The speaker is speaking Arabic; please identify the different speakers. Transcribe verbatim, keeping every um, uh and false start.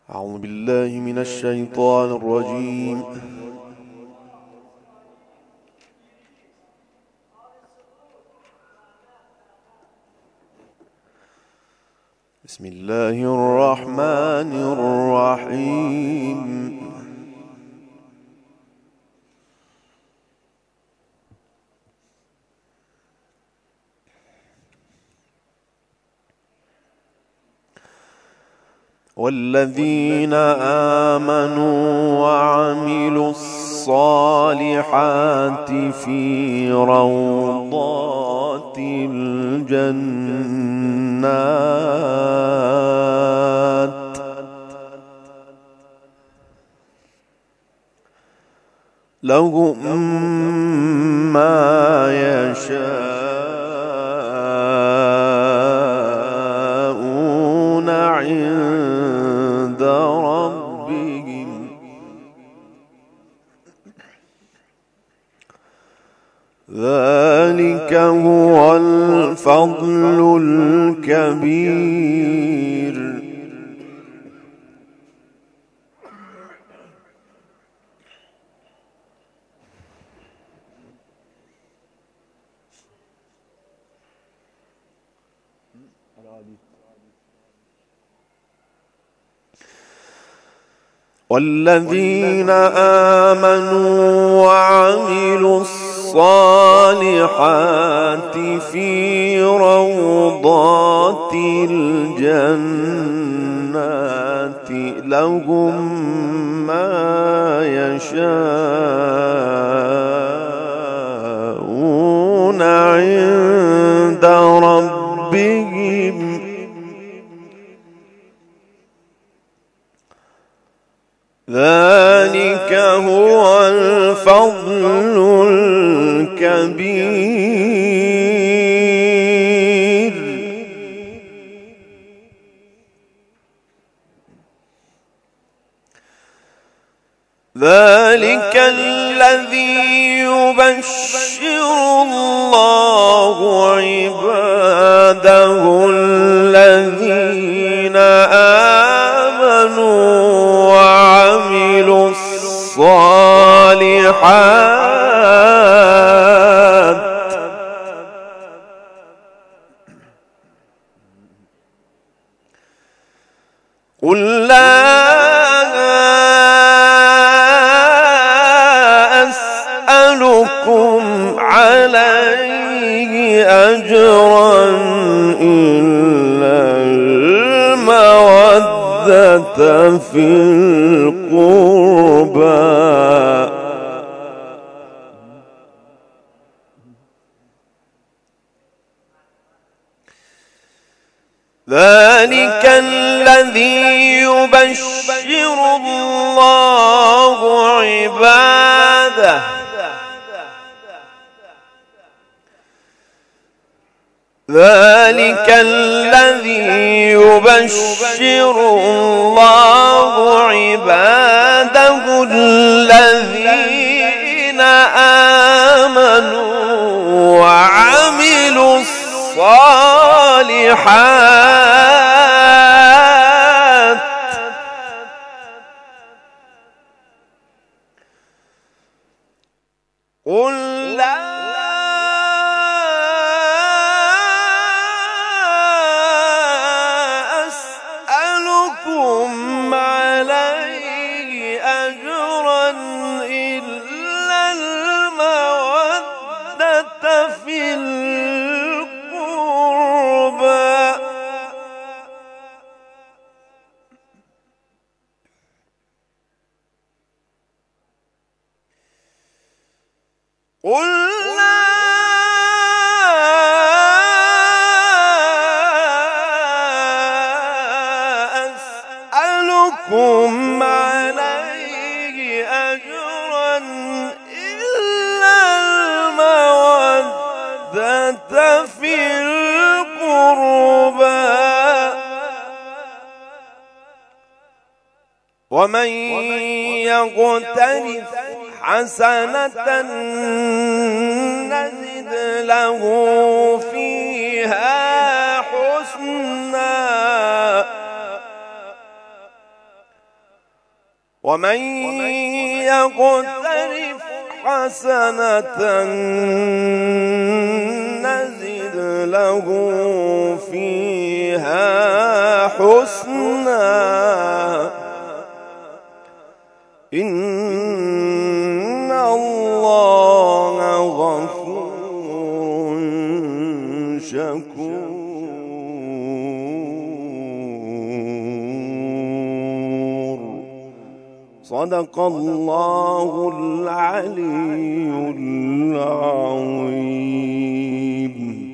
Speaker 1: أعوذ بالله من الشيطان الرجيم. بسم الله الرحمن الرحيم. والذين آمنوا وعملوا الصالحات في روضات الجنات لهم ما يشاءون عند ربهم ذلك هو الفضل الكبير. والذين آمنوا وعملوا الصالحات في روضات الجنات لهم ما يشاءون عند ربهم ذلك هو الفضل الكبير. ذلك الذي يبشر الله عباده الذين آمنوا وعملوا الصالحات قل لا أسألكم عليه أجرا إلا المودة في القربى ذلك الذي يبشر الله عباده ذلك الذي يبشر الله عباده الذين آمنوا وعملوا الصالحات قل لا أسألكم عليه أجرا إلا المودة في القربى قل لا أسألكم عليه أجرا إلا المودة في القربى ومن يقترف حسنة نزد له فيها حسنا ومن يقترف حسنة نزد له فيها حسنا إن الله غفور شكور. صدق الله العلي العظيم.